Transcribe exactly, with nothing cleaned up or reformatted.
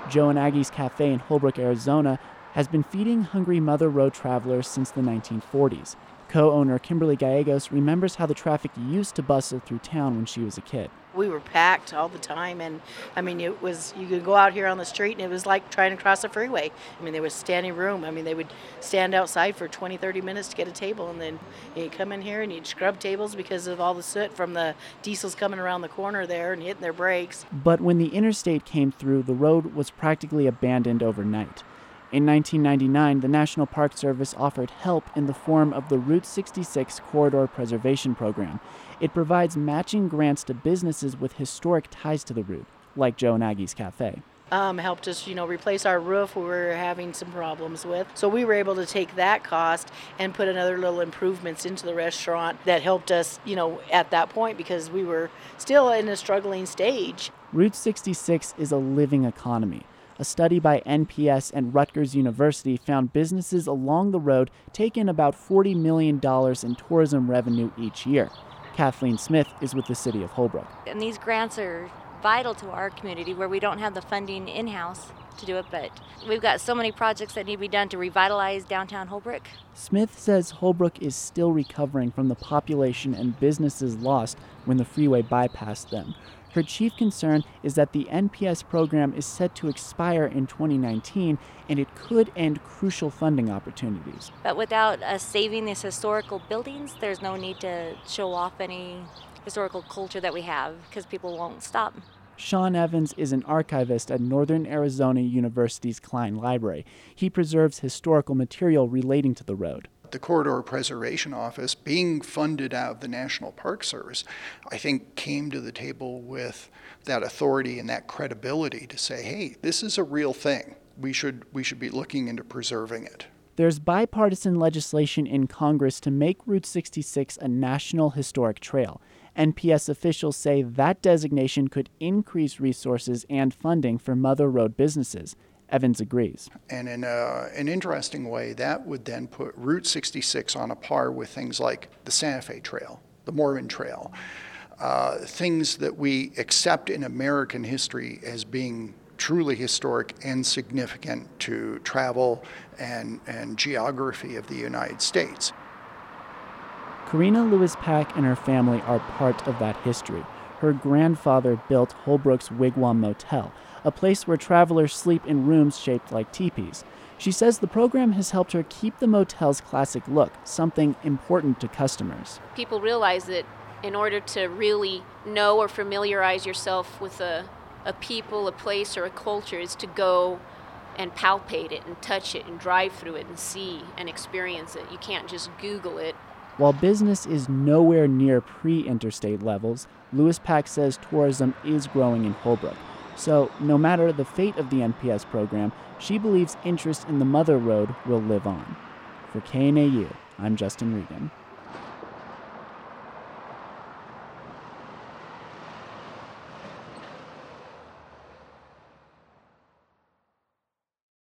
Joe and Aggie's Cafe in Holbrook, Arizona, has been feeding hungry Mother Road travelers since the nineteen forties. Co-owner Kimberly Gallegos remembers how the traffic used to bustle through town when she was a kid. We were packed all the time, and I mean, it was, you could go out here on the street and it was like trying to cross a freeway. I mean, there was standing room. I mean, they would stand outside for twenty, thirty minutes to get a table, and then you'd come in here and you'd scrub tables because of all the soot from the diesels coming around the corner there and hitting their brakes. But when the interstate came through, the road was practically abandoned overnight. In nineteen ninety-nine, the National Park Service offered help in the form of the Route sixty-six Corridor Preservation Program. It provides matching grants to businesses with historic ties to the route, like Joe and Aggie's Cafe. Um, helped us, you know, replace our roof we were having some problems with. So we were able to take that cost and put another little improvements into the restaurant that helped us, you know, at that point because we were still in a struggling stage. Route sixty-six is a living economy. A study by N P S and Rutgers University found businesses along the road take in about forty million dollars in tourism revenue each year. Kathleen Smith is with the city of Holbrook. And these grants are vital to our community where we don't have the funding in-house to do it, but we've got so many projects that need to be done to revitalize downtown Holbrook. Smith says Holbrook is still recovering from the population and businesses lost when the freeway bypassed them. Her chief concern is that the N P S program is set to expire in twenty nineteen, and it could end crucial funding opportunities. But without us saving these historical buildings, there's no need to show off any historical culture that we have because people won't stop. Sean Evans is an archivist at Northern Arizona University's Klein Library. He preserves historical material relating to the road. The Corridor Preservation Office, being funded out of the National Park Service, I think came to the table with that authority and that credibility to say, hey, this is a real thing. We should, we should be looking into preserving it. There's bipartisan legislation in Congress to make Route sixty-six a National Historic Trail. N P S officials say that designation could increase resources and funding for Mother Road businesses. Evans agrees. And in a, an interesting way, that would then put Route sixty-six on a par with things like the Santa Fe Trail, the Mormon Trail, uh, things that we accept in American history as being truly historic and significant to travel and, and geography of the United States. Karina Lewis Pack and her family are part of that history. Her grandfather built Holbrook's Wigwam Motel, a place where travelers sleep in rooms shaped like teepees. She says the program has helped her keep the motel's classic look, something important to customers. People realize that in order to really know or familiarize yourself with a, a people, a place, or a culture is to go and palpate it and touch it and drive through it and see and experience it. You can't just Google it. While business is nowhere near pre-interstate levels, Lewis Pack says tourism is growing in Holbrook. So, no matter the fate of the N P S program, she believes interest in the Mother Road will live on. For K N A U, I'm Justin Regan.